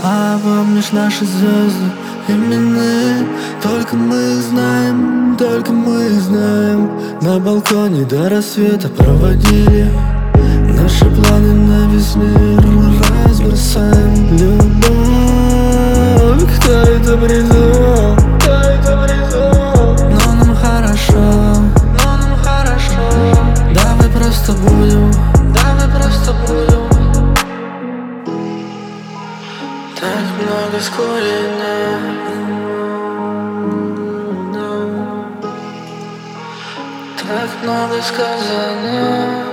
А помнишь наши звезды, имена? Только мы знаем, только мы знаем. На балконе до рассвета проводили наши планы на весь мир, мы разбросаем. Любовь, кто это придумал? Кто это придумал? Но нам хорошо, но нам хорошо. Давай просто будем, давай просто будем. Так много скурено, так много сказано.